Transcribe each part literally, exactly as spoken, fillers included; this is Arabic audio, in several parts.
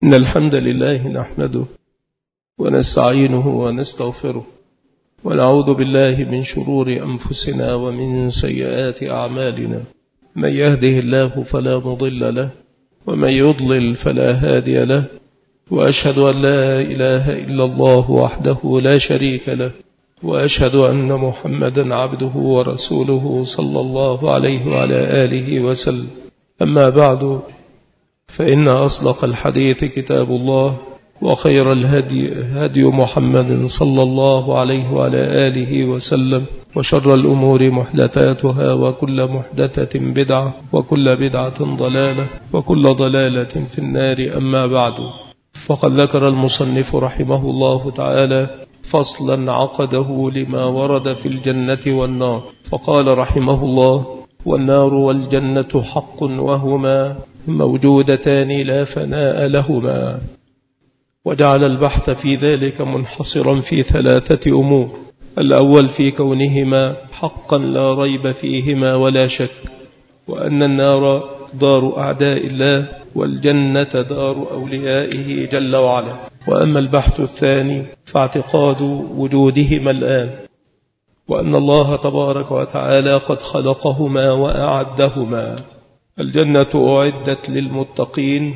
إن الحمد لله نحمده ونستعينه ونستغفره ونعوذ بالله من شرور أنفسنا ومن سيئات أعمالنا. من يهده الله فلا مضل له ومن يضلل فلا هادي له، وأشهد أن لا إله إلا الله وحده لا شريك له، وأشهد أن محمدا عبده ورسوله صلى الله عليه وعلى آله وسلم. أما بعد، فإن أصدق الحديث كتاب الله، وخير الهدي هدي محمد صلى الله عليه وعلى آله وسلم، وشر الأمور محدثاتها، وكل محدثة بدعة، وكل بدعة ضلالة، وكل ضلالة في النار. أما بعد، فقد ذكر المصنف رحمه الله تعالى فصلا عقده لما ورد في الجنة والنار، فقال رحمه الله: والنار والجنة حق، وهما موجودتان لا فناء لهما. وجعل البحث في ذلك منحصرا في ثلاثة أمور: الأول في كونهما حقا لا ريب فيهما ولا شك، وأن النار دار أعداء الله، والجنة دار أوليائه جل وعلا. وأما البحث الثاني فاعتقاد وجودهما الآن، وأن الله تبارك وتعالى قد خلقهما وأعدهما. الجنة أعدت للمتقين،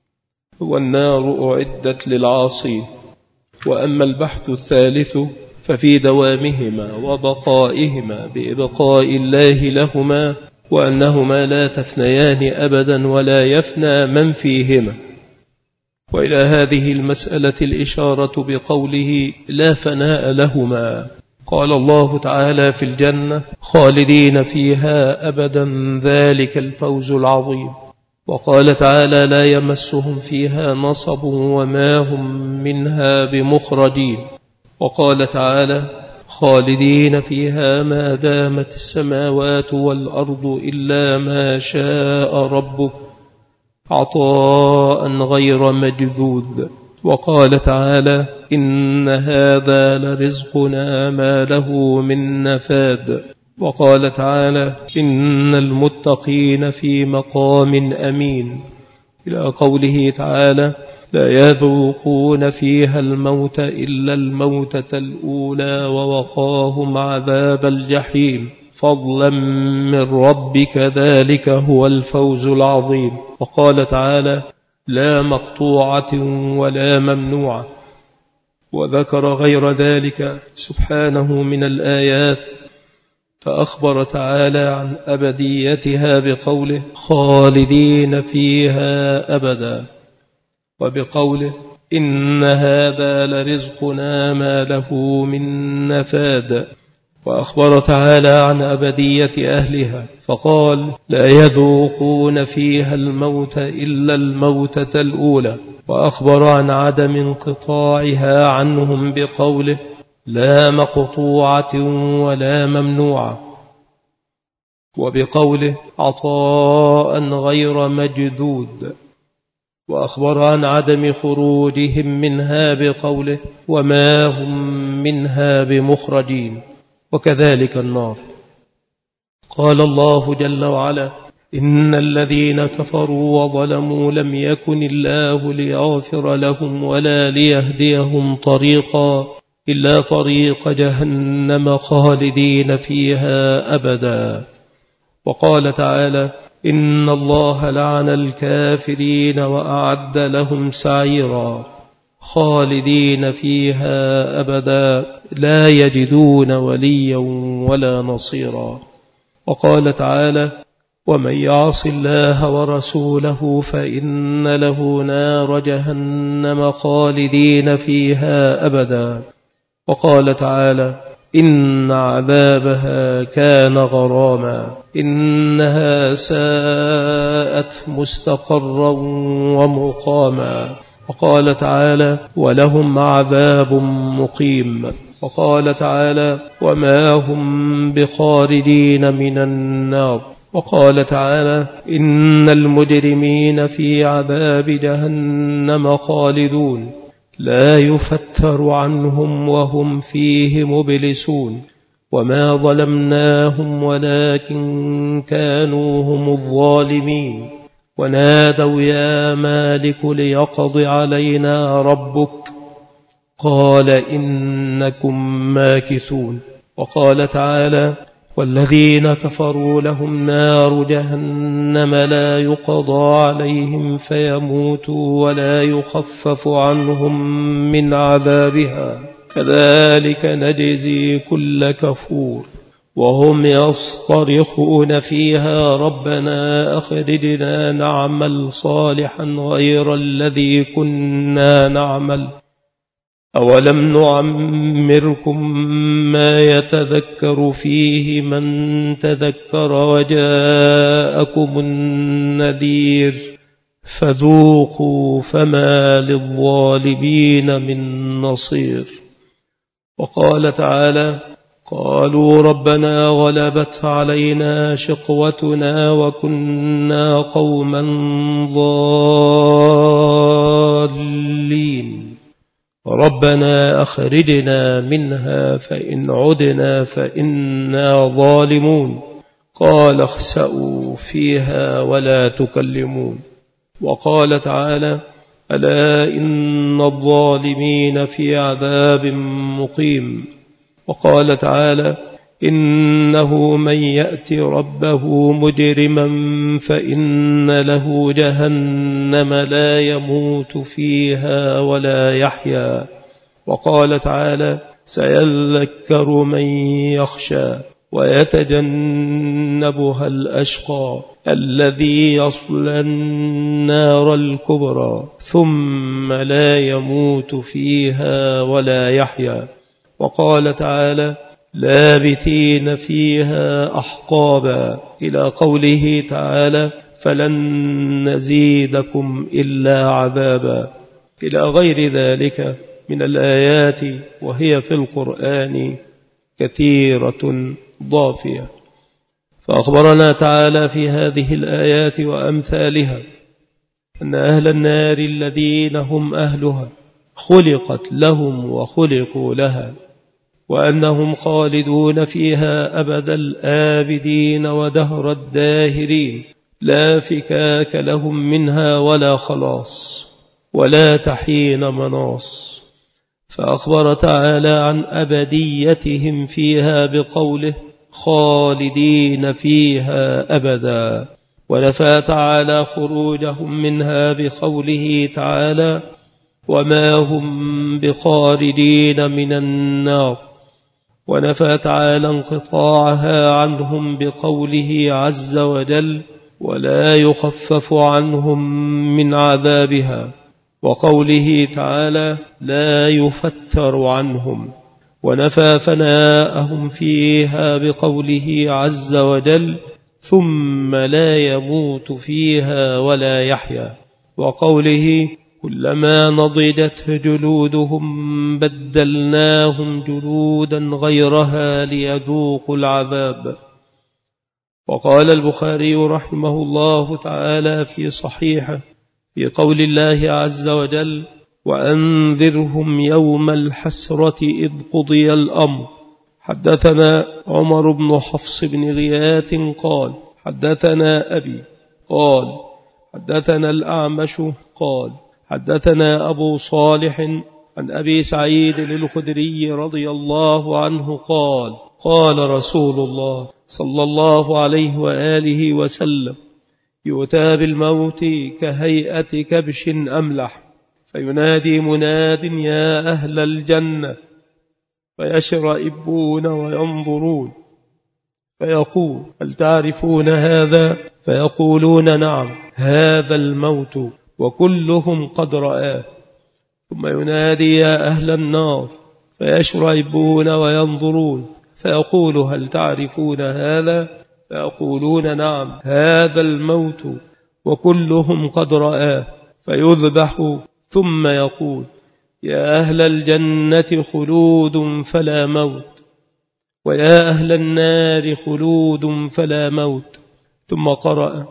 والنار أعدت للعاصين. وأما البحث الثالث ففي دوامهما وبقائهما بإبقاء الله لهما، وأنهما لا تفنيان أبدا ولا يفنى من فيهما. وإلى هذه المسألة الإشارة بقوله لا فناء لهما. قال الله تعالى في الجنة: خالدين فيها أبدا، ذلك الفوز العظيم. وقال تعالى: لا يمسهم فيها نصب وما هم منها بمخرجين. وقال تعالى: خالدين فيها ما دامت السماوات والأرض إلا ما شاء ربك، عطاء غير مجذوذ. وقال تعالى: إن هذا لرزقنا ما له من نفاد. وقال تعالى: إن المتقين في مقام أمين، إلى قوله تعالى: لا يذوقون فيها الموت إلا الموتة الأولى ووقاهم عذاب الجحيم، فضلا من ربك، ذلك هو الفوز العظيم. وقال تعالى: لا مقطوعة ولا ممنوعة. وذكر غير ذلك سبحانه من الآيات، فأخبر تعالى عن أبديتها بقوله: خالدين فيها أبدا، وبقوله: إن هذا لرزقنا ما له من نفاد. وأخبر تعالى عن أبدية أهلها فقال: لا يذوقون فيها الموت إلا الموتة الأولى. وأخبر عن عدم انقطاعها عنهم بقوله: لا مقطوعة ولا ممنوعة. وبقوله: عطاء غير مجذوذ. وأخبر عن عدم خروجهم منها بقوله: وما هم منها بمخرجين. وكذلك النار. قال الله جل وعلا: إن الذين كفروا وظلموا لم يكن الله ليغفر لهم ولا ليهديهم طريقا إلا طريق جهنم خالدين فيها أبدا. وقال تعالى: إن الله لعن الكافرين وأعد لهم سعيرا، خالدين فيها أبدا، لا يجدون وليا ولا نصيرا. وقال تعالى: ومن يعص الله ورسوله فإن له نار جهنم خالدين فيها أبدا. وقال تعالى: إن عذابها كان غراما، إنها ساءت مستقرا ومقاما. وقال تعالى: ولهم عذاب مقيم. وقال تعالى: وما هم بخارجين من النار. وقال تعالى: إن المجرمين في عذاب جهنم خالدون، لا يفتر عنهم وهم فيه مبلسون. وما ظلمناهم ولكن كانوا هم الظالمين. ونادوا يا مالك ليقض علينا ربك قال إنكم ماكثون. وقال تعالى والذين كفروا لهم نار جهنم لا يقضى عليهم فيموتوا ولا يخفف عنهم من عذابها كذلك نجزي كل كفور. وهم يصطرخون فيها ربنا أخرجنا نعمل صالحا غير الذي كنا نعمل أولم نعمركم ما يتذكر فيه من تذكر وجاءكم النذير فذوقوا فما للظالمين من نصير. وقال تعالى قالوا ربنا غلبت علينا شقوتنا وكنا قوما ضالين ربنا أخرجنا منها فإن عدنا فإنا ظالمون قال اخسأوا فيها ولا تكلمون. وقال تعالى ألا إن الظالمين في عذاب مقيم. وقال تعالى إنه من يأتي ربه مجرما فإن له جهنم لا يموت فيها ولا يحيا. وقال تعالى سيذكر من يخشى ويتجنبها الأشقى الذي يصلى النار الكبرى ثم لا يموت فيها ولا يحيا. وقال تعالى لابثين فيها أحقابا إلى قوله تعالى فلن نزيدكم إلا عذابا إلى غير ذلك من الآيات وهي في القرآن كثيرة ضافية. فأخبرنا تعالى في هذه الآيات وأمثالها أن أهل النار الذين هم أهلها خلقت لهم وخلقوا لها وأنهم خالدون فيها أبد الآبدين ودهر الداهرين لا فكاك لهم منها ولا خلاص ولا تحين مناص. فأخبر تعالى عن أبديتهم فيها بقوله خالدين فيها أبدا، ونفى تعالى خروجهم منها بقوله تعالى وما هم بخارجين من النار، ونفى تعالى انقطاعها عنهم بقوله عز وجل ولا يخفف عنهم من عذابها، وقوله تعالى لا يفتر عنهم، ونفى فناءهم فيها بقوله عز وجل ثم لا يموت فيها ولا يحيا، وقوله كلما نضجت جلودهم بدلناهم جلودا غيرها ليذوقوا العذاب. وقال البخاري رحمه الله تعالى في صحيحه في قول الله عز وجل وأنذرهم يوم الحسرة إذ قضي الأمر. حدثنا عمر بن حفص بن غياث قال حدثنا أبي قال حدثنا الأعمش قال حدثنا أبو صالح عن أبي سعيد الخدري رضي الله عنه قال قال رسول الله صلى الله عليه وآله وسلم يؤتى بالموت كهيئة كبش أملح فينادي مناد يا أهل الجنة فيشرئبون وينظرون فيقول هل تعرفون هذا؟ فيقولون نعم هذا الموت وكلهم قد رآه. ثم ينادي يا أهل النار فيشرئبون وينظرون فيقول هل تعرفون هذا؟ فيقولون نعم هذا الموت وكلهم قد رآه. فيذبح ثم يقول يا أهل الجنة خلود فلا موت ويا أهل النار خلود فلا موت. ثم قرأ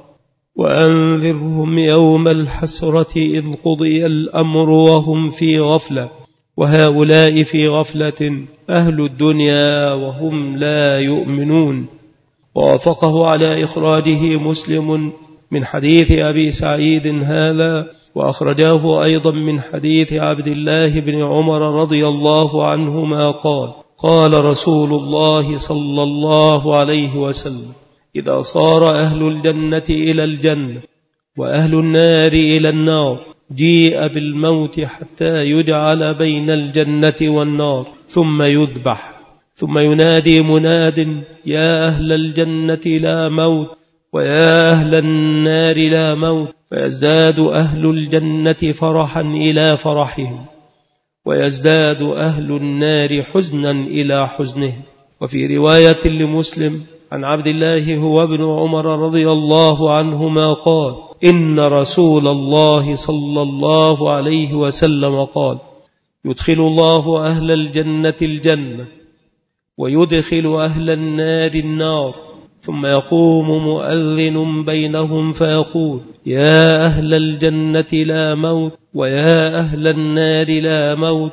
وأنذرهم يوم الحسرة إذ قضي الأمر وهم في غفلة وهؤلاء في غفلة أهل الدنيا وهم لا يؤمنون. ووافقه على إخراجه مسلم من حديث أبي سعيد هذا، وأخرجاه أيضا من حديث عبد الله بن عمر رضي الله عنهما قال: قال رسول الله صلى الله عليه وسلم: إذا صار أهل الجنة إلى الجنة وأهل النار إلى النار جيء بالموت حتى يجعل بين الجنة والنار ثم يذبح، ثم ينادي مناد: يا أهل الجنة لا موت، ويا أهل النار لا موت، فيزداد أهل الجنة فرحا إلى فرحهم، ويزداد أهل النار حزنا إلى حزنهم. وفي رواية لمسلم عن عبد الله هو ابن عمر رضي الله عنهما قال: إن رسول الله صلى الله عليه وسلم قال: يدخل الله أهل الجنة الجنة ويدخل أهل النار النار، ثم يقوم مؤذن بينهم فيقول: يا أهل الجنة لا موت، ويا أهل النار لا موت،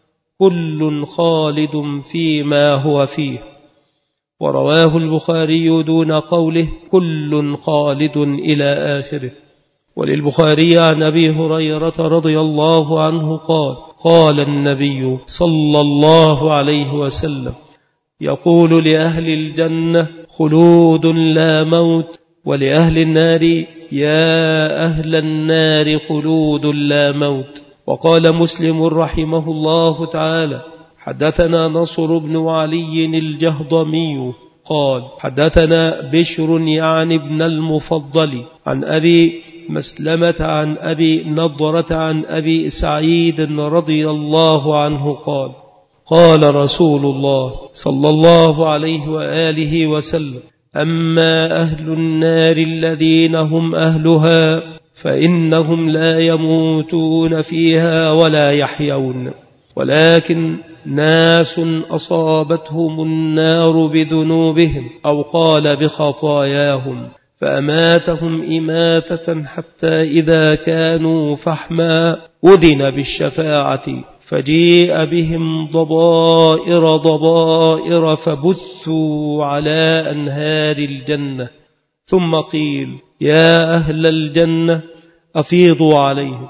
كل خالد فيما هو فيه. ورواه البخاري دون قوله كل خالد إلى آخره. وللبخاري عن أبي هريرة رضي الله عنه قال: قال النبي صلى الله عليه وسلم: يقول لأهل الجنة خلود لا موت، ولأهل النار يا أهل النار خلود لا موت. وقال مسلم رحمه الله تعالى: حدثنا نصر بن علي الجهضمي قال: حدثنا بشر يعني ابن المفضل عن أبي مسلمة عن أبي نضرة عن أبي سعيد رضي الله عنه قال: قال رسول الله صلى الله عليه وآله وسلم: أما أهل النار الذين هم أهلها فإنهم لا يموتون فيها ولا يحيون، ولكن ناس أصابتهم النار بذنوبهم أو قال بخطاياهم، فأماتهم إماتة حتى إذا كانوا فحما أذن بالشفاعة، فجيء بهم ضبائر ضبائر فبثوا على أنهار الجنة، ثم قيل: يا أهل الجنة أفيضوا عليهم،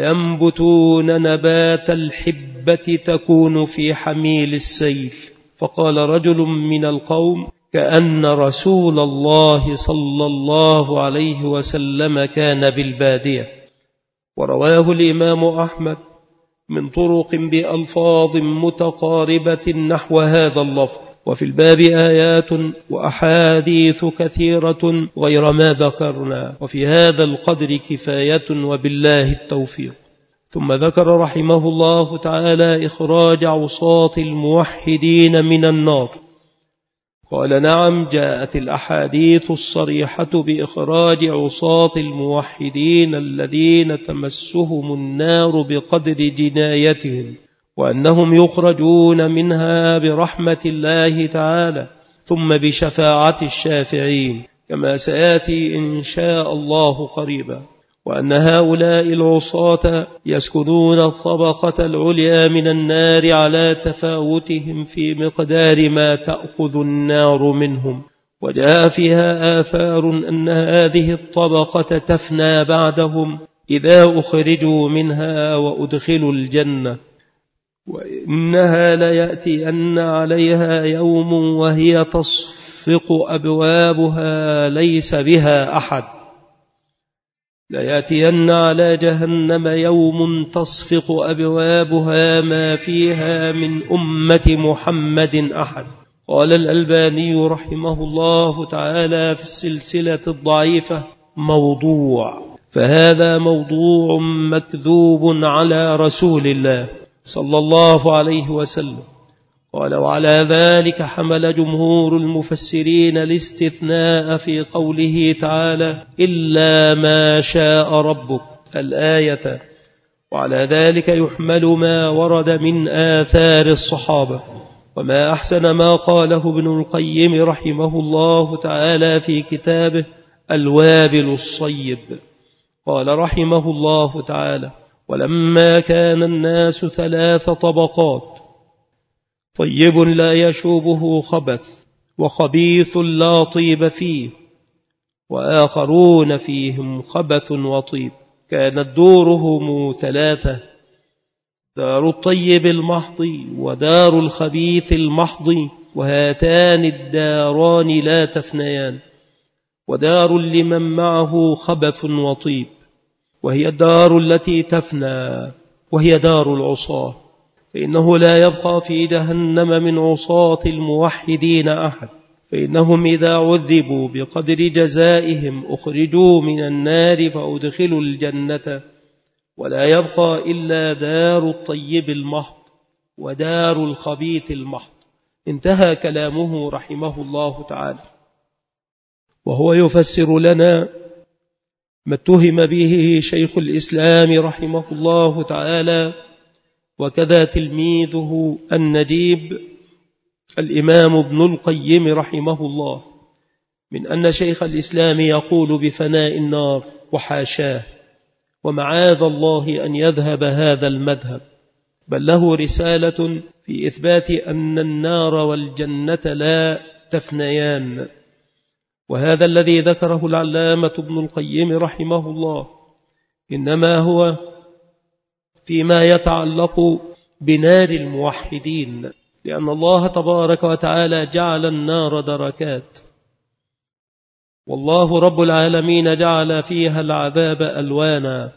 فينبتون نبات الحبة تكون في حميل السيل. فقال رجل من القوم: كأن رسول الله صلى الله عليه وسلم كان بالبادية. ورواه الإمام أحمد من طرق بألفاظ متقاربة نحو هذا اللفظ. وفي الباب آيات وأحاديث كثيرة غير ما ذكرنا، وفي هذا القدر كفاية وبالله التوفيق. ثم ذكر رحمه الله تعالى إخراج عصاة الموحدين من النار. قال: نعم، جاءت الأحاديث الصريحة بإخراج عصاة الموحدين الذين تمسهم النار بقدر جنايتهم، وأنهم يخرجون منها برحمة الله تعالى ثم بشفاعة الشافعين، كما سيأتي إن شاء الله قريبا. وأن هؤلاء العصاة يسكنون الطبقة العليا من النار على تفاوتهم في مقدار ما تأخذ النار منهم. وجاء فيها آثار أن هذه الطبقة تفنى بعدهم إذا أخرجوا منها وأدخلوا الجنة، وإنها ليأتي أن عليها يوم وهي تصفق أبوابها ليس بها أحد. ليأتين على جهنم يوم تصفق أبوابها ما فيها من أمة محمد أحد. قال الألباني رحمه الله تعالى في السلسلة الضعيفة: موضوع، فهذا موضوع مكذوب على رسول الله صلى الله عليه وسلم. قال: وعلى ذلك حمل جمهور المفسرين الاستثناء في قوله تعالى: إلا ما شاء ربك الآية. وعلى ذلك يحمل ما ورد من آثار الصحابة. وما أحسن ما قاله ابن القيم رحمه الله تعالى في كتابه الوابل الصيب. قال رحمه الله تعالى: ولما كان الناس ثلاث طبقات: طيب لا يشوبه خبث، وخبيث لا طيب فيه، وآخرون فيهم خبث وطيب. كانت دورهم ثلاثة: دار الطيب المحض ودار الخبيث المحض، وهاتان الداران لا تفنيان، ودار لمن معه خبث وطيب، وهي الدار التي تفنى، وهي دار العصاة، فإنه لا يبقى في جهنم من عصاة الموحدين أحد، فإنهم إذا عذبوا بقدر جزائهم أخرجوا من النار فأدخلوا الجنة، ولا يبقى إلا دار الطيب المحض ودار الخبيث المحض. انتهى كلامه رحمه الله تعالى، وهو يفسر لنا ما اتهم به شيخ الإسلام رحمه الله تعالى، وكذا تلميذه النجيب الإمام ابن القيم رحمه الله، من أن شيخ الإسلام يقول بفناء النار، وحاشاه ومعاذ الله أن يذهب هذا المذهب، بل له رسالة في إثبات أن النار والجنة لا تفنيان. وهذا الذي ذكره العلامة ابن القيم رحمه الله إنما هو فيما يتعلق بنار الموحدين، لأن الله تبارك وتعالى جعل النار دركات، والله رب العالمين جعل فيها العذاب ألوانا،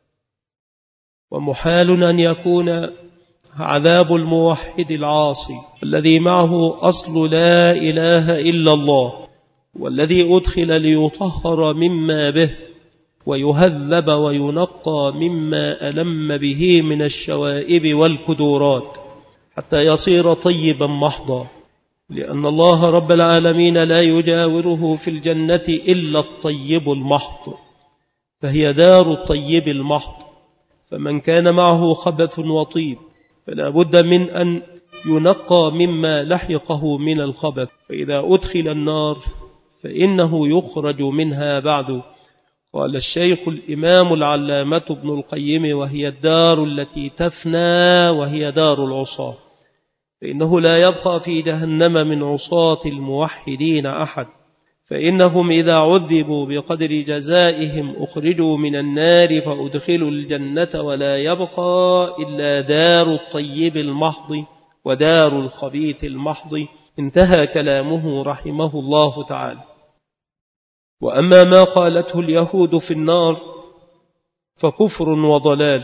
ومحال أن يكون عذاب الموحد العاصي الذي معه أصل لا إله إلا الله، والذي أدخل ليطهر مما به ويهذب وينقى مما ألم به من الشوائب والكدورات حتى يصير طيبا محضا، لأن الله رب العالمين لا يجاوره في الجنة إلا الطيب المحض، فهي دار الطيب المحض. فمن كان معه خبث وطيب فلا بد من أن ينقى مما لحقه من الخبث، فإذا أدخل النار فإنه يخرج منها بعد. قال الشيخ الإمام العلامة ابن القيم: وهي الدار التي تفنى، وهي دار العصاة، فإنه لا يبقى في جهنم من عصاة الموحدين أحد، فإنهم إذا عذبوا بقدر جزائهم أخرجوا من النار فأدخلوا الجنة، ولا يبقى إلا دار الطيب المحض ودار الخبيث المحض. انتهى كلامه رحمه الله تعالى. وأما ما قالته اليهود في النار فكفر وضلال.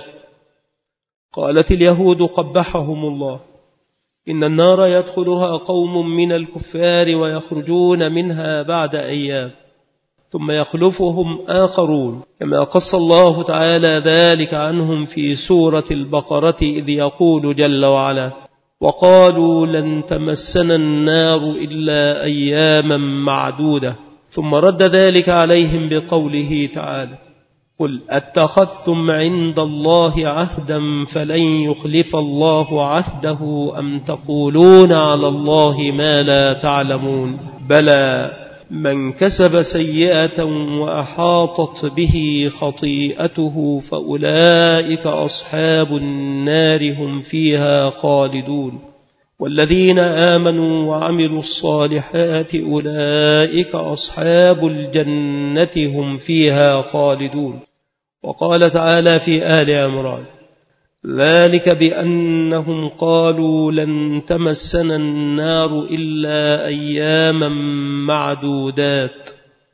قالت اليهود قبحهم الله: إن النار يدخلها قوم من الكفار ويخرجون منها بعد أيام ثم يخلفهم آخرون، كما قص الله تعالى ذلك عنهم في سورة البقرة، إذ يقول جل وعلا: وقالوا لن تمسنا النار إلا أياما معدودة، ثم رد ذلك عليهم بقوله تعالى: قل أتخذتم عند الله عهدا فلن يخلف الله عهده أم تقولون على الله ما لا تعلمون، بلى من كسب سيئة وأحاطت به خطيئته فأولئك أصحاب النار هم فيها خالدون، والذين آمنوا وعملوا الصالحات أولئك أصحاب الجنة هم فيها خالدون. وقال تعالى في آل عمران: ذلك بأنهم قالوا لن تمسنا النار إلا أياما معدودات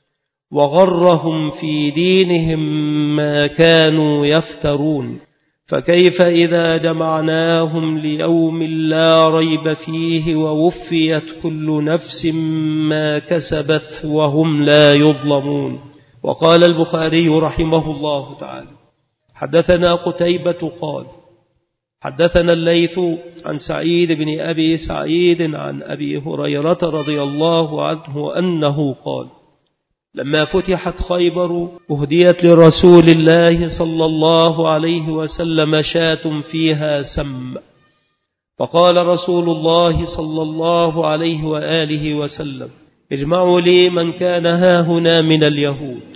وغرهم في دينهم ما كانوا يفترون، فكيف إذا جمعناهم ليوم لا ريب فيه ووفيت كل نفس ما كسبت وهم لا يظلمون. وقال البخاري رحمه الله تعالى: حدثنا قتيبة قال حدثنا الليث عن سعيد بن أبي سعيد عن أبي هريرة رضي الله عنه أنه قال: لما فتحت خيبر أهديت لرسول الله صلى الله عليه وسلم شاة فيها سم، فقال رسول الله صلى الله عليه وآله وسلم: اجمعوا لي من كان هاهنا من اليهود،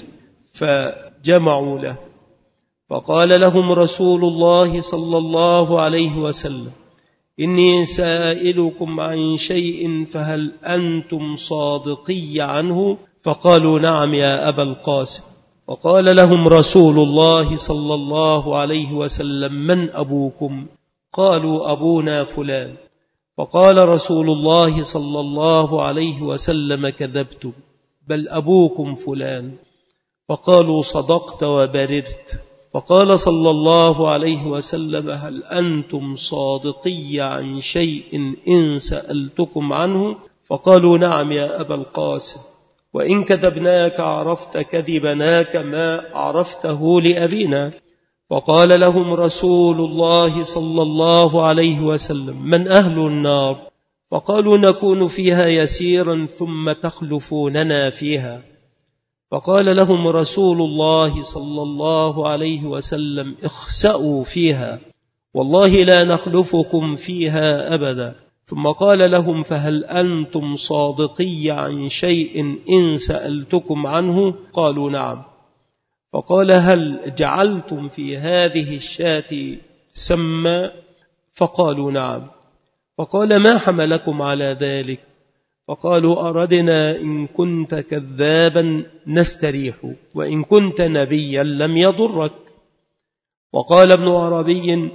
فجمعوا له، فقال لهم رسول الله صلى الله عليه وسلم: إني سائلكم عن شيء فهل أنتم صادقي عنه؟ فقالوا نعم يا أبا القاسم. فقال لهم رسول الله صلى الله عليه وسلم من أبوكم؟ قالوا أبونا فلان. فقال رسول الله صلى الله عليه وسلم كذبتم، بل أبوكم فلان. فقالوا صدقت وبررت. فقال صلى الله عليه وسلم هل أنتم صادقي عن شيء إن سألتكم عنه؟ فقالوا نعم يا أبا القاسم، وإن كذبناك عرفت كذبنا كما عرفته لأبينا. فقال لهم رسول الله صلى الله عليه وسلم من أهل النار؟ فقالوا نكون فيها يسيرا ثم تخلفوننا فيها. فقال لهم رسول الله صلى الله عليه وسلم اخسأوا فيها والله لا نخلفكم فيها أبدا. ثم قال لهم فهل أنتم صادقي عن شيء إن سألتكم عنه؟ قالوا نعم. فقال هل جعلتم في هذه الشاة سما؟ فقالوا نعم. فقال ما حملكم على ذلك؟ فقالوا أردنا إن كنت كذابا نستريح، وإن كنت نبيا لم يضرك. وقال ابن عربي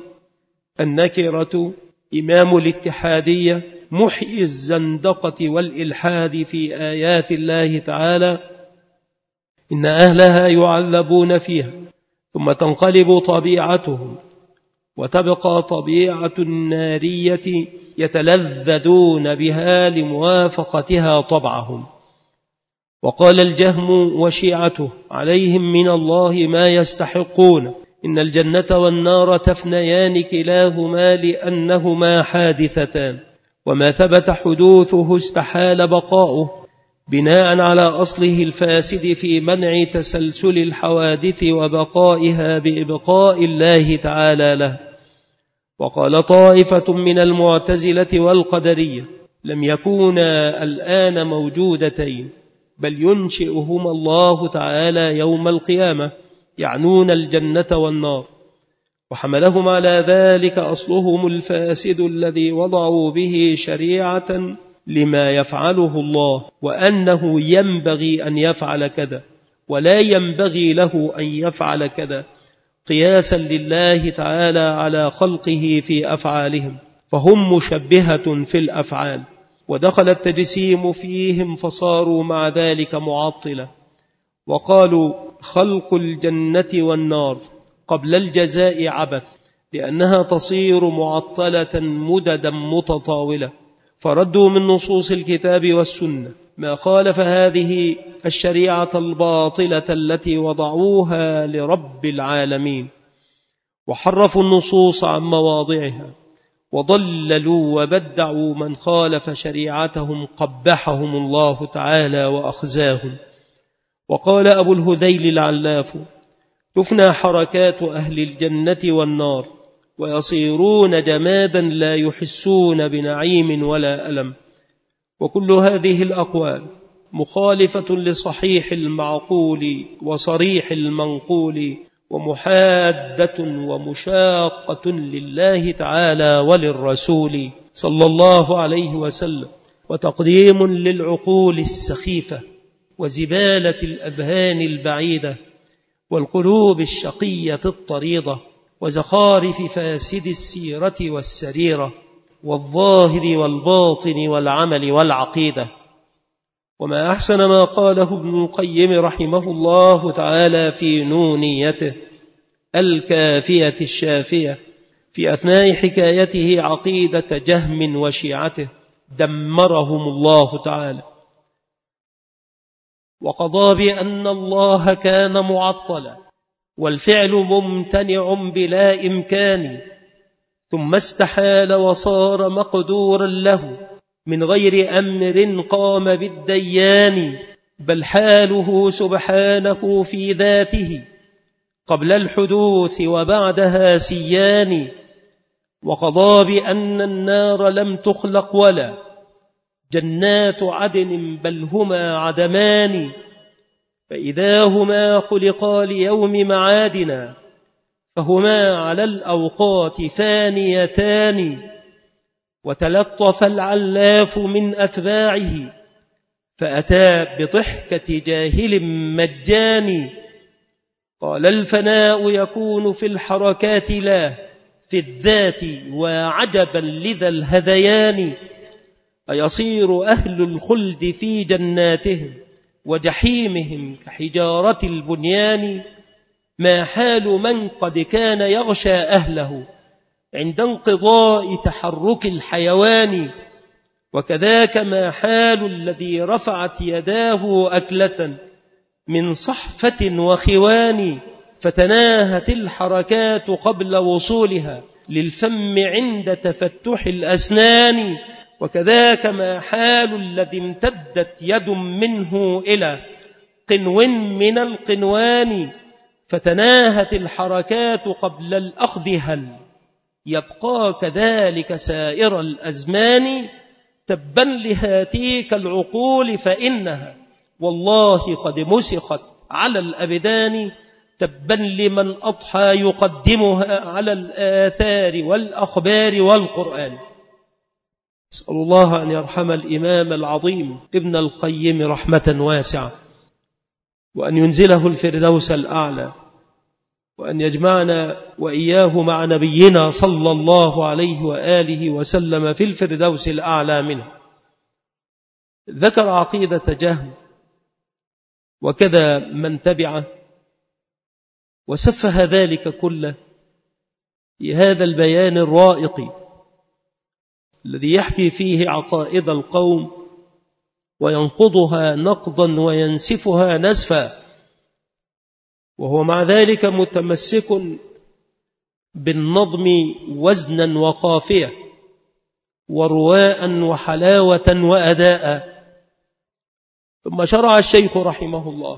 النكرة إمام الاتحادية محيي الزندقة والإلحاد في آيات الله تعالى إن أهلها يعذبون فيها ثم تنقلب طبيعتهم وتبقى طبيعة النارية يتلذذون بها لموافقتها طبعهم. وقال الجهم وشيعته عليهم من الله ما يستحقون إن الجنة والنار تفنيان كلاهما لأنهما حادثتان، وما ثبت حدوثه استحال بقاؤه بناء على أصله الفاسد في منع تسلسل الحوادث وبقائها بإبقاء الله تعالى له. وقال طائفة من المعتزلة والقدرية لم يكونا الآن موجودتين بل ينشئهما الله تعالى يوم القيامة، يعنون الجنة والنار. وحملهم على ذلك أصلهم الفاسد الذي وضعوا به شريعة لما يفعله الله، وأنه ينبغي أن يفعل كذا ولا ينبغي له أن يفعل كذا، قياسا لله تعالى على خلقه في أفعالهم، فهم مشبهة في الأفعال. ودخل التجسيم فيهم فصاروا مع ذلك معطلة، وقالوا خلق الجنة والنار قبل الجزاء عبث، لأنها تصير معطلة مددا متطاولة. فردوا من نصوص الكتاب والسنة ما خالف هذه الشريعة الباطلة التي وضعوها لرب العالمين، وحرفوا النصوص عن مواضعها، وضللوا وبدعوا من خالف شريعتهم قبحهم الله تعالى وأخزاهم. وقال أبو الهذيل العلاف تفنى حركات أهل الجنة والنار ويصيرون جمادا لا يحسون بنعيم ولا ألم. وكل هذه الأقوال مخالفة لصحيح المعقول وصريح المنقول، ومحادة ومشاقة لله تعالى وللرسول صلى الله عليه وسلم، وتقديم للعقول السخيفة وزبالة الأذهان البعيدة والقلوب الشقية الطريضة وزخارف فاسد السيرة والسريرة والظاهر والباطن والعمل والعقيدة. وما أحسن ما قاله ابن القيم رحمه الله تعالى في نونيته الكافية الشافية في أثناء حكايته عقيدة جهم وشيعته دمرهم الله تعالى، وقضى بأن الله كان معطلا والفعل ممتنع بلا إمكان، ثم استحال وصار مقدورا له من غير أمر قام بالديان، بل حاله سبحانه في ذاته قبل الحدوث وبعدها سيان. وقضى بأن النار لم تخلق ولا جنات عدن بل هما عدمان، فإذا هما خلقا ليوم معادنا فهما على الأوقات ثانيتان. وتلطف العلاف من أتباعه فأتى بضحكة جاهل مجاني. قال الفناء يكون في الحركات لا في الذات، وعجبا لذا الهذيان. أيصير أهل الخلد في جناتهم وجحيمهم كحجارة البنيان؟ ما حال من قد كان يغشى أهله عند انقضاء تحرك الحيوان؟ وكذاك ما حال الذي رفعت يداه أكلة من صحفة وخوان، فتناهت الحركات قبل وصولها للفم عند تفتح الأسنان. وكذاك ما حال الذي امتدت يد منه إلى قنو من القنوان، فتناهت الحركات قبل الأخذ، هل يبقى كذلك سائر الأزمان؟ تبا لهاتيك العقول فإنها والله قد مسخت على الأبدان. تبا لمن أضحى يقدمها على الآثار والأخبار والقرآن. أسأل الله أن يرحم الإمام العظيم ابن القيم رحمة واسعة، وأن ينزله الفردوس الأعلى، وأن يجمعنا وإياه مع نبينا صلى الله عليه وآله وسلم في الفردوس الأعلى منه. ذكر عقيدة جهم وكذا من تبعه، وسفه ذلك كله في هذا البيان الرائق الذي يحكي فيه عقائد القوم وينقضها نقضا وينسفها نسفا، وهو مع ذلك متمسك بالنظم وزنا وقافية ورواء وحلاوة وأداء. ثم شرع الشيخ رحمه الله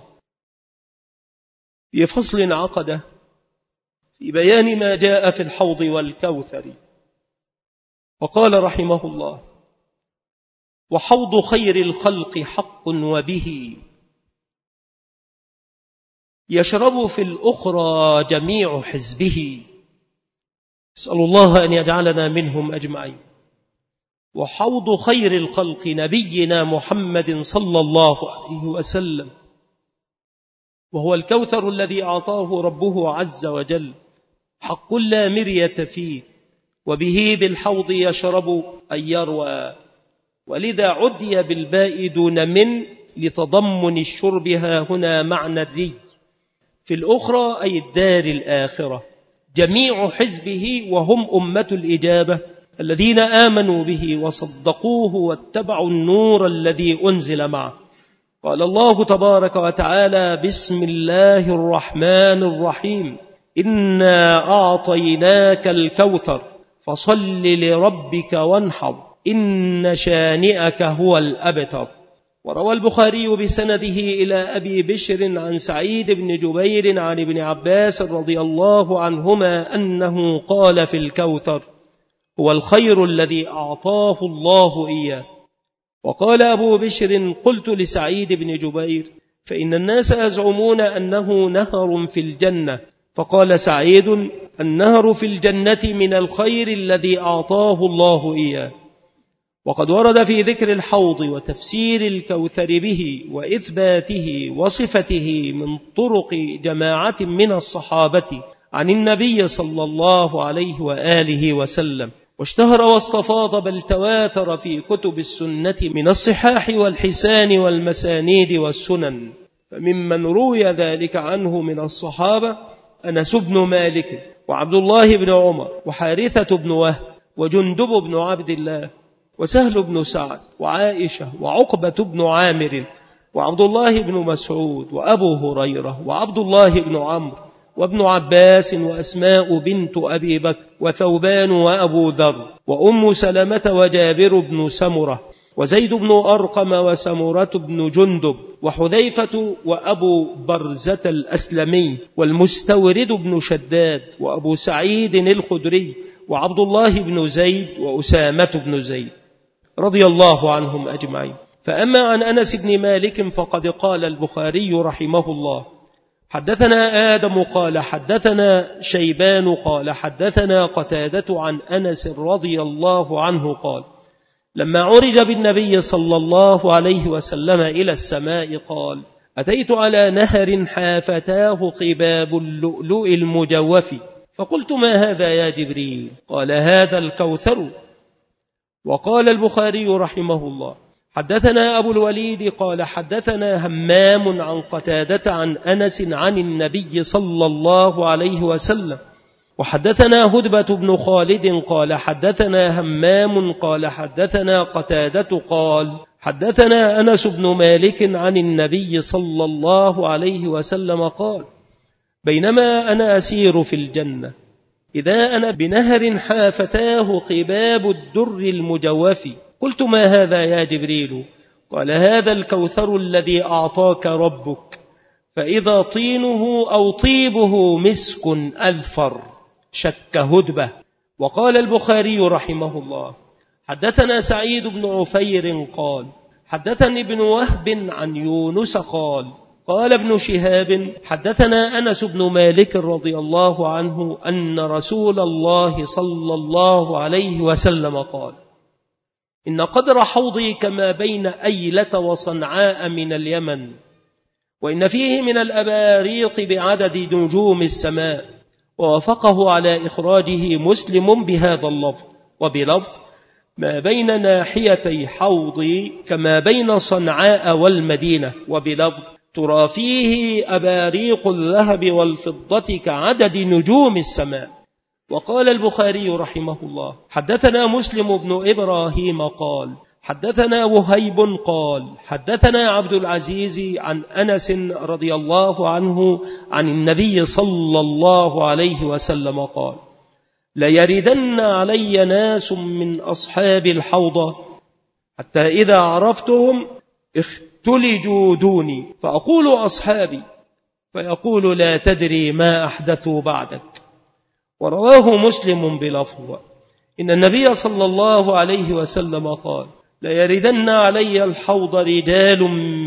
في فصل عقده في بيان ما جاء في الحوض والكوثر، وقال رحمه الله: وحوض خير الخلق حق، وبه يشرب في الأخرى جميع حزبه. أسأل الله أن يجعلنا منهم أجمعين. وحوض خير الخلق نبينا محمد صلى الله عليه وسلم، وهو الكوثر الذي أعطاه ربه عز وجل، حق لا مرية فيه، وبه بالحوض يشرب أن يروى، ولذا عدي بالباء دون من لتضمن الشرب ها هنا معنى الري. في الأخرى أي الدار الآخرة جميع حزبه، وهم أمة الإجابة الذين آمنوا به وصدقوه واتبعوا النور الذي أنزل معه. قال الله تبارك وتعالى: بسم الله الرحمن الرحيم، إنا أعطيناك الكوثر فصل لربك وانحر إن شانئك هو الأبتر. وروى البخاري بسنده إلى أبي بشر عن سعيد بن جبير عن ابن عباس رضي الله عنهما أنه قال في الكوثر: هو الخير الذي أعطاه الله إياه. وقال أبو بشر: قلت لسعيد بن جبير: فإن الناس يزعمون أنه نهر في الجنة. فقال سعيد: النهر في الجنة من الخير الذي أعطاه الله إياه. وقد ورد في ذكر الحوض وتفسير الكوثر به وإثباته وصفته من طرق جماعة من الصحابة عن النبي صلى الله عليه وآله وسلم، واشتهر واستفاض بل تواتر في كتب السنة من الصحاح والحسان والمسانيد والسنن. فممن روي ذلك عنه من الصحابة أنس بن مالك وعبد الله بن عمر وحارثة بن وهب وجندب بن عبد الله وسهل بن سعد وعائشة وعقبة بن عامر وعبد الله بن مسعود وأبو هريرة وعبد الله بن عمرو وابن عباس وأسماء بنت أبي بكر وثوبان وأبو ذر وأم سلمة وجابر بن سمرة وزيد بن أرقم وسمرة بن جندب وحذيفة وأبو برزة الأسلمي والمستورد بن شداد وأبو سعيد الخدري وعبد الله بن زيد وأسامة بن زيد رضي الله عنهم أجمعين. فأما عن أنس بن مالك فقد قال البخاري رحمه الله: حدثنا آدم قال حدثنا شيبان قال حدثنا قتادة عن أنس رضي الله عنه قال: لما عرج بالنبي صلى الله عليه وسلم إلى السماء قال: أتيت على نهر حافتاه قباب اللؤلؤ المجوف، فقلت: ما هذا يا جبريل؟ قال: هذا الكوثر. وقال البخاري رحمه الله: حدثنا أبو الوليد قال حدثنا همام عن قتادة عن أنس عن النبي صلى الله عليه وسلم. وحدثنا هدبة بن خالد قال حدثنا همام قال حدثنا قتادة قال حدثنا أنس بن مالك عن النبي صلى الله عليه وسلم قال: بينما أنا أسير في الجنة إذا أنا بنهر حافتاه قباب الدر المجوف، قلت: ما هذا يا جبريل؟ قال: هذا الكوثر الذي أعطاك ربك، فإذا طينه أو طيبه مسك أذفر. شك هدبة. وقال البخاري رحمه الله: حدثنا سعيد بن عفير قال حدثني ابن وهب عن يونس قال قال ابن شهاب حدثنا أنس بن مالك رضي الله عنه أن رسول الله صلى الله عليه وسلم قال: إن قدر حوضي كما بين أيلة وصنعاء من اليمن، وإن فيه من الأباريق بعدد نجوم السماء. ووافقه على إخراجه مسلم بهذا اللفظ، وبلفظ: ما بين ناحيتي حوضي كما بين صنعاء والمدينة، وبلفظ: ترى فيه أباريق الذهب والفضة كعدد نجوم السماء. وقال البخاري رحمه الله: حدثنا مسلم بن إبراهيم قال حدثنا وهيب قال حدثنا عبد العزيز عن أنس رضي الله عنه عن النبي صلى الله عليه وسلم قال: ليردن علي ناس من أصحاب الحوض حتى إذا عرفتهم اختلجوا دوني، فأقول أصحابي، فيقول: لا تدري ما أحدثوا بعدك. ورواه مسلم بلفظ: إن النبي صلى الله عليه وسلم قال: ليردن علي الحوض رجال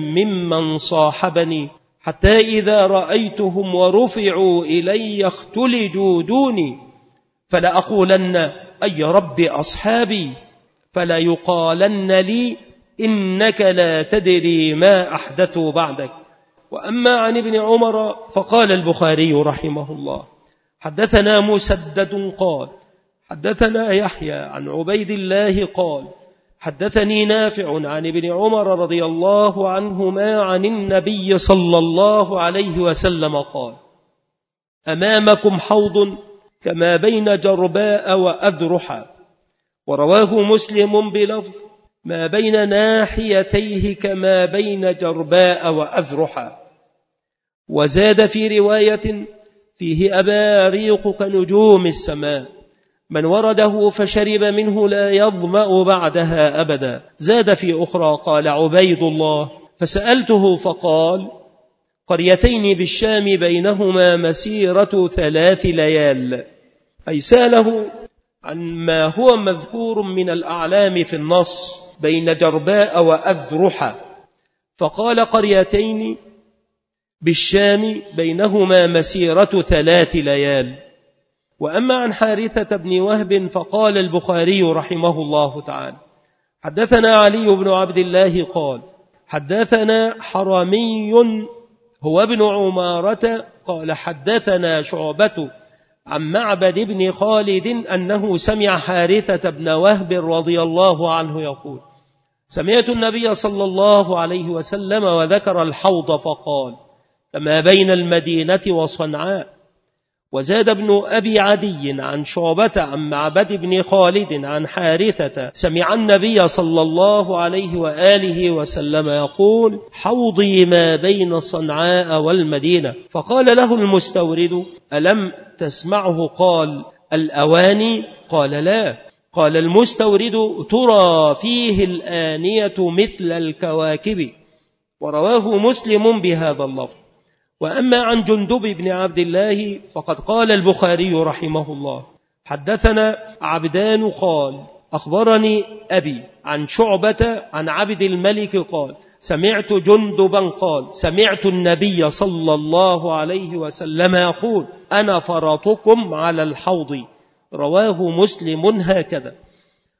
ممن صاحبني حتى إذا رأيتهم ورفعوا إلي اختلجوا دوني، فلأقولن: أي رب أصحابي، فلا يقالن لي: إنك لا تدري ما أحدثوا بعدك. وأما عن ابن عمر فقال البخاري رحمه الله: حدثنا مسدد قال حدثنا يحيى عن عبيد الله قال حدثني نافع عن ابن عمر رضي الله عنهما عن النبي صلى الله عليه وسلم قال: أمامكم حوض كما بين جرباء وأذرحا. ورواه مسلم بلفظ: ما بين ناحيتيه كما بين جرباء وأذرحا. وزاد في رواية: فيه أباريق كنجوم السماء، من ورده فشرب منه لا يظمأ بعدها أبدا. زاد في أخرى: قال عبيد الله فسألته فقال: قريتين بالشام بينهما مسيرة ثلاث ليال. أي سأله عن ما هو مذكور من الأعلام في النص بين جرباء وأذرحا، فقال: قريتين بالشام بينهما مسيرة ثلاث ليال. وأما عن حارثة بن وهب فقال البخاري رحمه الله تعالى: حدثنا علي بن عبد الله قال حدثنا حرامي هو ابن عمارة قال حدثنا شعبة عن معبد بن خالد أنه سمع حارثة بن وهب رضي الله عنه يقول: سمعت النبي صلى الله عليه وسلم وذكر الحوض فقال: كما بين المدينة وصنعاء. وزاد ابن أبي عدي عن شعبة عن معبد بن خالد عن حارثة سمع النبي صلى الله عليه وآله وسلم يقول: حوضي ما بين صنعاء والمدينة. فقال له المستورد: ألم تسمعه قال الأواني؟ قال: لا. قال المستورد: ترى فيه الآنية مثل الكواكب. ورواه مسلم بهذا اللفظ. وأما عن جندب بن عبد الله فقد قال البخاري رحمه الله: حدثنا عبدان قال أخبرني أبي عن شعبة عن عبد الملك قال سمعت جندبا قال سمعت النبي صلى الله عليه وسلم يقول: أنا فرطكم على الحوض. رواه مسلم هكذا.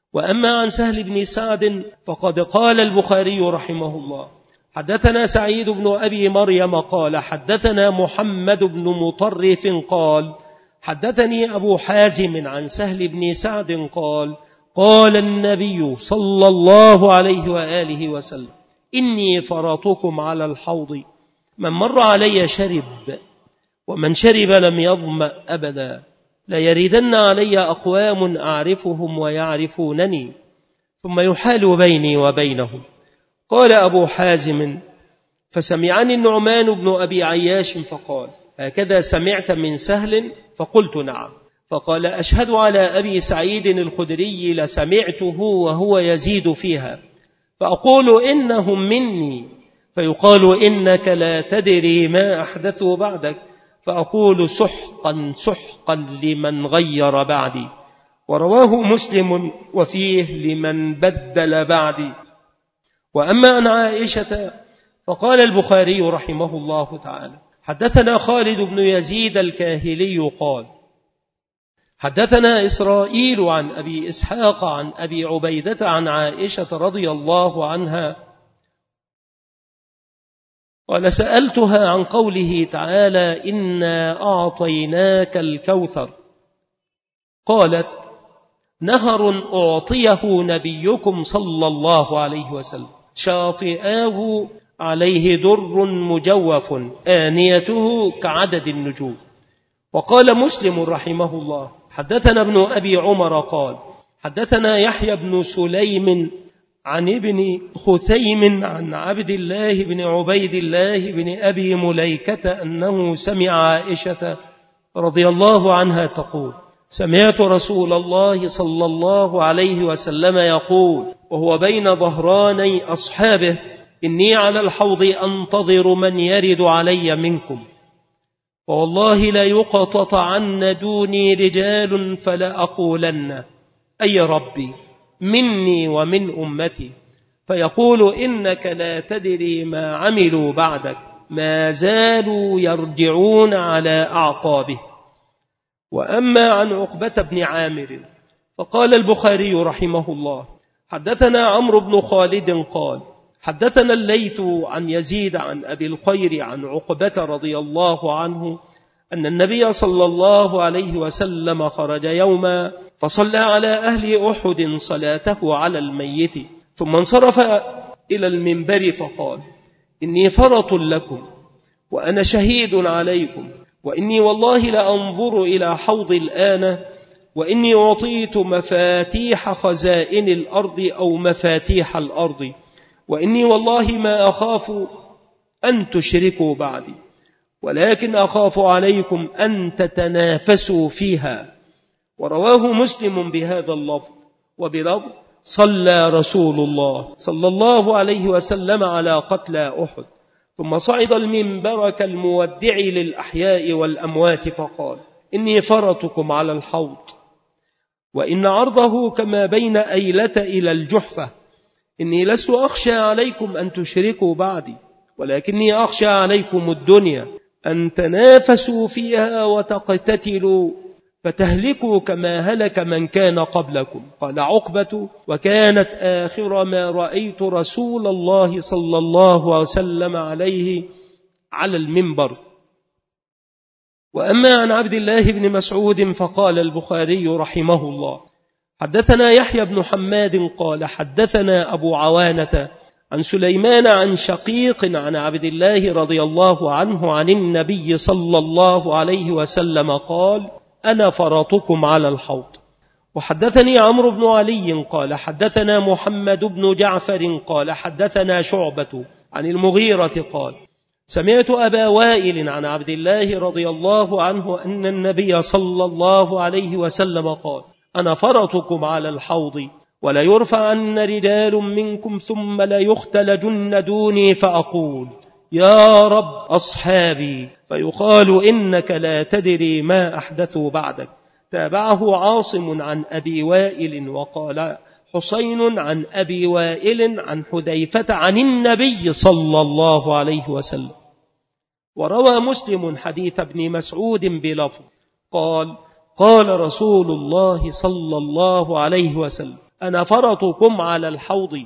وأما عن سهل بن سعد فقد قال البخاري رحمه الله حدثنا سعيد بن أبي مريم قال حدثنا محمد بن مطرف قال حدثني أبو حازم عن سهل بن سعد قال قال النبي صلى الله عليه وآله وسلم إني فرطكم على الحوض من مر علي شرب ومن شرب لم يظمأ أبدا لا يردن علي أقوام أعرفهم ويعرفونني ثم يحال بيني وبينهم. قال أبو حازم فسمعني النعمان بن أبي عياش فقال هكذا سمعت من سهل؟ فقلت نعم. فقال أشهد على أبي سعيد الخدري لسمعته وهو يزيد فيها فأقول إنهم مني فيقال إنك لا تدري ما أحدثوا بعدك فأقول سحقا سحقا لمن غير بعدي. ورواه مسلم وفيه لمن بدل بعدي. وأما عن عائشة فقال البخاري رحمه الله تعالى حدثنا خالد بن يزيد الكاهلي قال حدثنا إسرائيل عن أبي إسحاق عن أبي عبيدة عن عائشة رضي الله عنها قال سألتها عن قوله تعالى إنا أعطيناك الكوثر قالت نهر أعطيه نبيكم صلى الله عليه وسلم شاطئاه عليه در مجوف آنيته كعدد النجوم. وقال مسلم رحمه الله حدثنا ابن أبي عمر قال حدثنا يحيى بن سليم عن ابن خثيم عن عبد الله بن عبيد الله بن أبي مليكة أنه سمع عائشة رضي الله عنها تقول سمعت رسول الله صلى الله عليه وسلم يقول وهو بين ظهراني أصحابه إني على الحوض أنتظر من يرد علي منكم والله لا يقطعن دوني رجال فلا أقولن أي ربي مني ومن أمتي فيقول إنك لا تدري ما عملوا بعدك ما زالوا يرجعون على أعقابه. وأما عن عقبة بن عامر فقال البخاري رحمه الله حدثنا عمرو بن خالد قال حدثنا الليث عن يزيد عن أبي الخير عن عقبة رضي الله عنه أن النبي صلى الله عليه وسلم خرج يوما فصلى على أهل أحد صلاته على الميت ثم انصرف إلى المنبر فقال إني فرط لكم وأنا شهيد عليكم وإني والله لأنظر إلى حوض الآن وإني أعطيت مفاتيح خزائن الأرض أو مفاتيح الأرض وإني والله ما أخاف أن تشركوا بعدي ولكن أخاف عليكم أن تتنافسوا فيها. ورواه مسلم بهذا اللفظ وبلفظ صلى رسول الله صلى الله عليه وسلم على قتلى أحد ثم صعد المنبر كالمودع للأحياء والأموات فقال إني فرطكم على الحوض وإن عرضه كما بين أيلة إلى الجحفة إني لست أخشى عليكم أن تشركوا بعدي ولكني أخشى عليكم الدنيا أن تنافسوا فيها وتقتتلوا فتهلكوا كما هلك من كان قبلكم. قال عقبة وكانت آخر ما رأيت رسول الله صلى الله عليه وسلم عليه على المنبر. وأما عن عبد الله بن مسعود فقال البخاري رحمه الله حدثنا يحيى بن حماد قال حدثنا أبو عوانة عن سليمان عن شقيق عن عبد الله رضي الله عنه عن النبي صلى الله عليه وسلم قال أنا فرطكم على الحوض. وحدثني عمرو بن علي قال حدثنا محمد بن جعفر قال حدثنا شعبة عن المغيرة قال سمعت أبا وائل عن عبد الله رضي الله عنه أن النبي صلى الله عليه وسلم قال أنا فرطكم على الحوض ولا يرفعن رجال منكم ثم لا يختلجن دوني فأقول يا رب أصحابي فيقال إنك لا تدري ما أحدثوا بعدك. تابعه عاصم عن أبي وائل وقال حسين عن أبي وائل عن حذيفة عن النبي صلى الله عليه وسلم. وروى مسلم حديث ابن مسعود بلفظ قال قال رسول الله صلى الله عليه وسلم أنا فرطكم على الحوض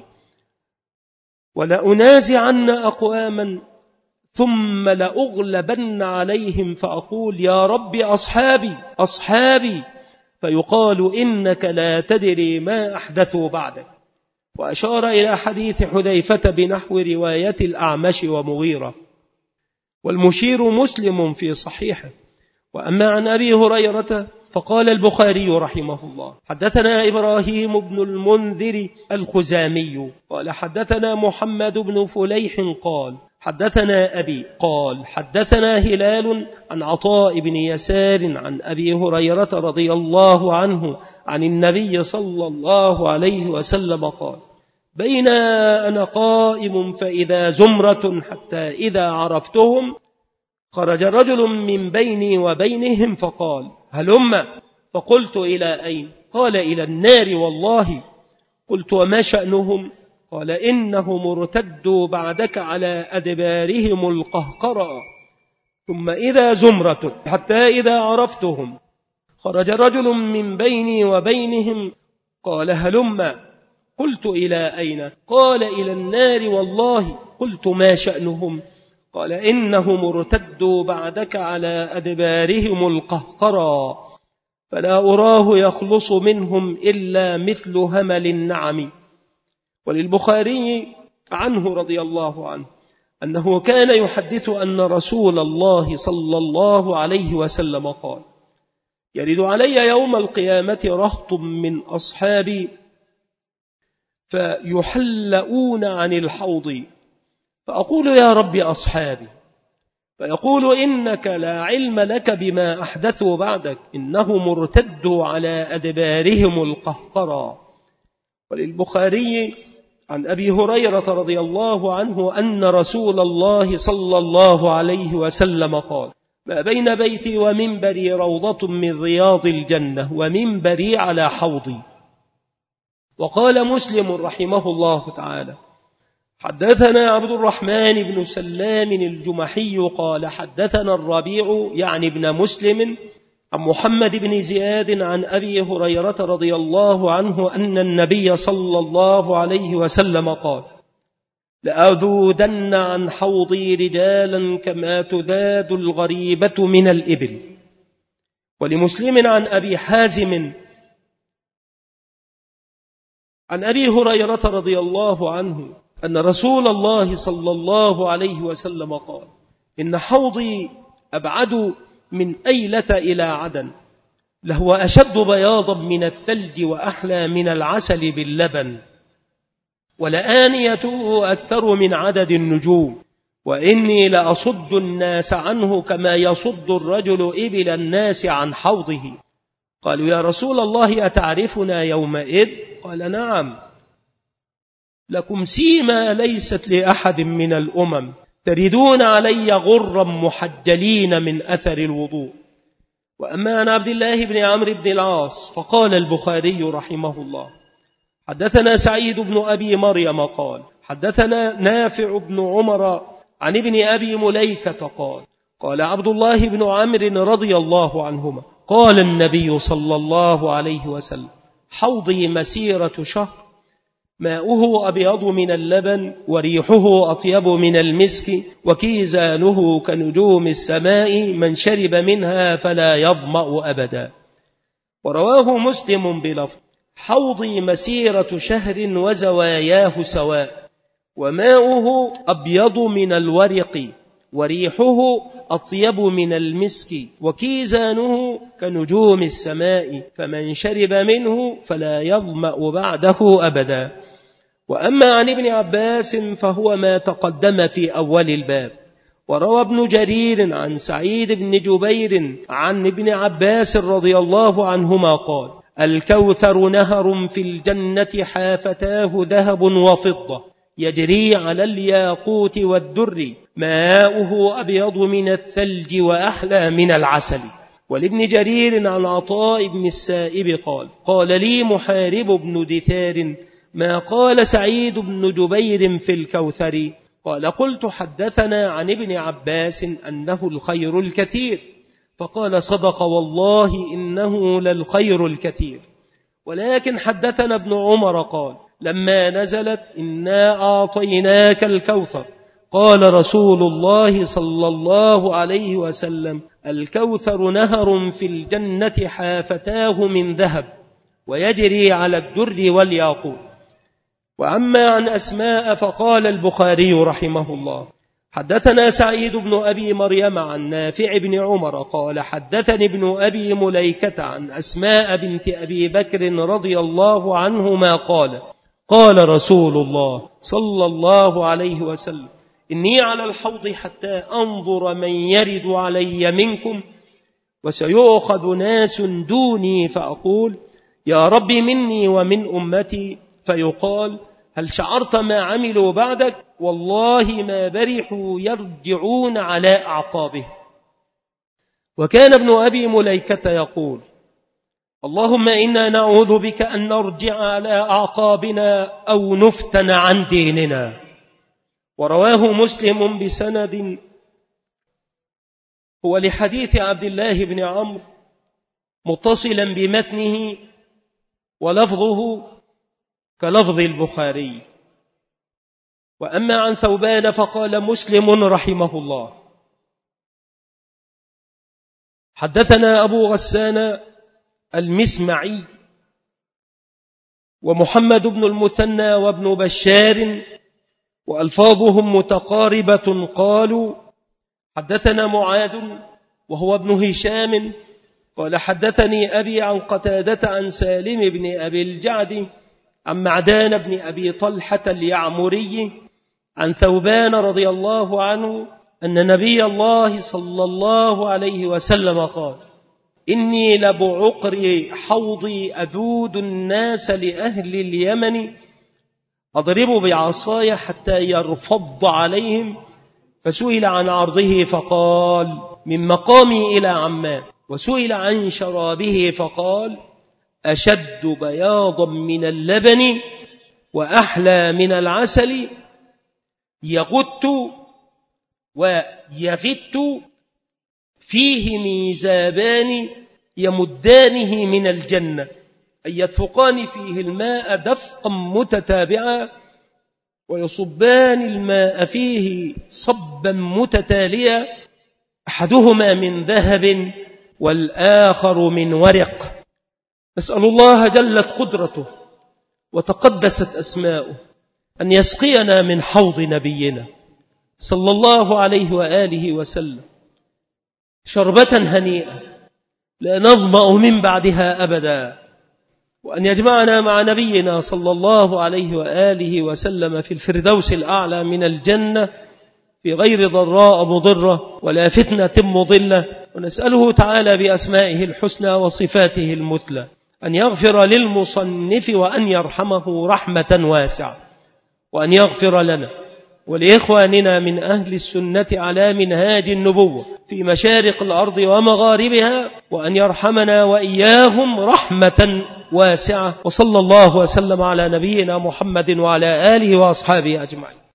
ولأنازعن أقواما ثم لأغلبن عليهم فأقول يا رب أصحابي أصحابي فيقال إنك لا تدري ما أحدثوا بعدك. وأشار إلى حديث حذيفة بنحو رواية الأعمش ومغيرة، والمشير مسلم في صحيحه. وأما عن أبي هريرة فقال البخاري رحمه الله حدثنا إبراهيم بن المنذر الخزامي قال حدثنا محمد بن فليح قال حدثنا أبي قال حدثنا هلال عن عطاء بن يسار عن أبي هريرة رضي الله عنه عن النبي صلى الله عليه وسلم قال بين أنا قائم فإذا زمرة حتى إذا عرفتهم خرج رجل من بيني وبينهم فقال هلم، فقلت إلى أين؟ قال إلى النار والله. قلت وما شأنهم؟ قال إنهم ارتدوا بعدك على أدبارهم القهقرى ثم إذا زمرة حتى إذا عرفتهم خرج رجل من بيني وبينهم قال هلم، قلت إلى أين؟ قال إلى النار والله. قلت ما شأنهم؟ قال إنهم ارتدوا بعدك على أدبارهم القهقرى فلا أراه يخلص منهم إلا مثل همل النعم. وللبخاري عنه رضي الله عنه أنه كان يحدث أن رسول الله صلى الله عليه وسلم قال يرد علي يوم القيامة رهط من أصحابي فيحلؤون عن الحوض فأقول يا رب أصحابي، فيقول إنك لا علم لك بما أحدثوا بعدك إنهم ارتدوا على أدبارهم القهقرى. وللبخاري عن أبي هريرة رضي الله عنه أن رسول الله صلى الله عليه وسلم قال ما بين بيتي ومنبري روضة من رياض الجنة ومنبري على حوضي. وقال مسلم رحمه الله تعالى حدثنا عبد الرحمن بن سلام الجمحي قال حدثنا الربيع يعني ابن مسلم عن محمد بن زياد عن أبي هريرة رضي الله عنه أن النبي صلى الله عليه وسلم قال لأذودن عن حوضي رجالا كما تذاد الغريبة من الإبل. ولمسلم عن أبي حازم عن أبي هريرة رضي الله عنه أن رسول الله صلى الله عليه وسلم قال إن حوضي أبعد من أيلة إلى عدن لهو أشد بياضا من الثلج وأحلى من العسل باللبن ولآنيته أكثر من عدد النجوم وإني لأصد الناس عنه كما يصد الرجل إبل الناس عن حوضه. قالوا يا رسول الله أتعرفنا يومئذ؟ قال نعم، لكم سيما ليست لأحد من الأمم تردون علي غرا محجلين من أثر الوضوء. وأما عن عبد الله بن عمرو بن العاص فقال البخاري رحمه الله حدثنا سعيد بن أبي مريم قال حدثنا نافع بن عمر عن ابن أبي مليكة قال قال عبد الله بن عمرو رضي الله عنهما قال النبي صلى الله عليه وسلم حوضي مسيرة شهر ماؤه أبيض من اللبن وريحه أطيب من المسك وكيزانه كنجوم السماء من شرب منها فلا يظمأ أبدا. ورواه مسلم بلفظ حوضي مسيرة شهر وزواياه سواء وماؤه أبيض من الورق وريحه أطيب من المسك وكيزانه كنجوم السماء فمن شرب منه فلا يظمأ بعده أبدا. وأما عن ابن عباس فهو ما تقدم في أول الباب. وروى ابن جرير عن سعيد بن جبير عن ابن عباس رضي الله عنهما قال الكوثر نهر في الجنة حافتاه ذهب وفضة يجري على الياقوت والدر ماؤه أبيض من الثلج وأحلى من العسل. ولابن جرير عن عطاء بن السائب قال قال لي محارب بن دثار ما قال سعيد بن جبير في الكوثر؟ قال قلت حدثنا عن ابن عباس أنه الخير الكثير. فقال صدق والله إنه للخير الكثير. ولكن حدثنا ابن عمر قال لما نزلت إنا أعطيناك الكوثر قال رسول الله صلى الله عليه وسلم الكوثر نهر في الجنة حافتاه من ذهب ويجري على الدر والياقوت. وأما عن أسماء فقال البخاري رحمه الله حدثنا سعيد بن أبي مريم عن نافع بن عمر قال حدثني ابن أبي مليكة عن أسماء بنت أبي بكر رضي الله عنهما قال قال رسول الله صلى الله عليه وسلم إني على الحوض حتى أنظر من يرد علي منكم وسيؤخذ ناس دوني فأقول يا رب مني ومن أمتي فيقال هل شعرت ما عملوا بعدك والله ما برحوا يرجعون على أعقابه. وكان ابن أبي مليكة يقول اللهم إنا نعوذ بك أن نرجع على أعقابنا أو نفتن عن ديننا. ورواه مسلم بسند هو لحديث عبد الله بن عمرو متصلا بمتنه ولفظه كلفظ البخاري. وأما عن ثوبان فقال مسلم رحمه الله حدثنا أبو غسان المسمعي ومحمد بن المثنى وابن بشار وألفاظهم متقاربة قالوا حدثنا معاذ وهو ابن هشام قال حدثني أبي عن قتادة عن سالم بن أبي الجعد عن معدان بن أبي طلحة اليعمري عن ثوبان رضي الله عنه أن نبي الله صلى الله عليه وسلم قال إني لبعقر حوضي أذود الناس لأهل اليمن أضرب بعصاي حتى يرفض عليهم. فسئل عن عرضه فقال من مقامي إلى عمان. وسئل عن شرابه فقال أشد بياضا من اللبن وأحلى من العسل يغت ويغت فيه ميزابان يمدانه من الجنة أي يدفقان فيه الماء دفقا متتابعا ويصبان الماء فيه صبا متتاليا أحدهما من ذهب والآخر من ورق. نسأل الله جلت قدرته وتقدست أسماؤه أن يسقينا من حوض نبينا صلى الله عليه وآله وسلم شربة هنيئة لا نظمأ من بعدها أبدا، وأن يجمعنا مع نبينا صلى الله عليه وآله وسلم في الفردوس الأعلى من الجنة في غير ضراء مضرة ولا فتنة مضلة. ونسأله تعالى بأسمائه الحسنى وصفاته المثلى أن يغفر للمصنف وأن يرحمه رحمة واسعة، وأن يغفر لنا ولإخواننا من أهل السنة على منهاج النبوة في مشارق الأرض ومغاربها، وأن يرحمنا وإياهم رحمة واسعة. وصلى الله وسلم على نبينا محمد وعلى آله وأصحابه أجمعين.